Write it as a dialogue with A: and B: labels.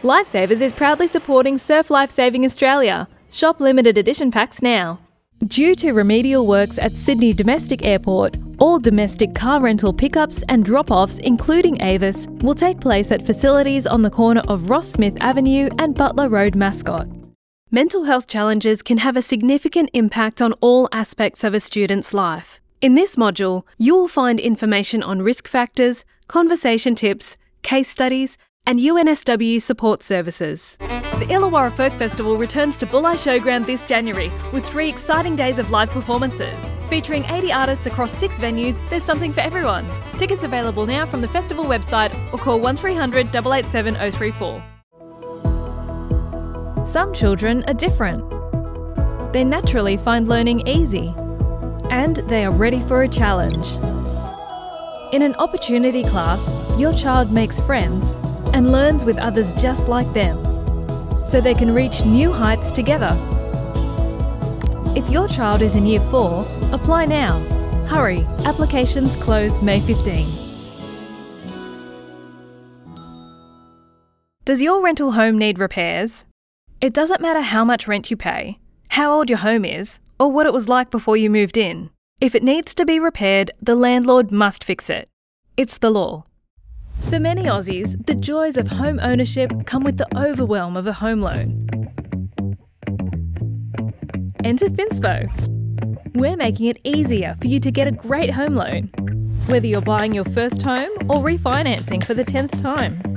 A: Lifesavers is proudly supporting Surf Life Saving Australia. Shop limited edition packs now. Due to remedial works at Sydney Domestic Airport, all domestic car rental pickups and drop-offs, including Avis, will take place at facilities on the corner of Ross Smith Avenue and Butler Road, Mascot. Mental health challenges can have a significant impact on all aspects of a student's life. In this module, you will find information on risk factors, conversation tips, case studies, and UNSW support services. The Illawarra Folk Festival returns to Bulli Showground this January with 3 exciting days of live performances. Featuring 80 artists across 6 venues, there's something for everyone. Tickets available now from the festival website or call 1300 887 034. Some children are different. They naturally find learning easy, and they are ready for a challenge. In an opportunity class, your child makes friends and learns with others just like them, so they can reach new heights together. If your child is in Year 4, apply now. Hurry, applications close May 15. Does your rental home need repairs? It doesn't matter how much rent you pay, how old your home is, or what it was like before you moved in. If it needs to be repaired, the landlord must fix it. It's the law. For many Aussies, the joys of home ownership come with the overwhelm of a home loan. Enter Finspo. We're making it easier for you to get a great home loan, whether you're buying your first home or refinancing for the 10th time.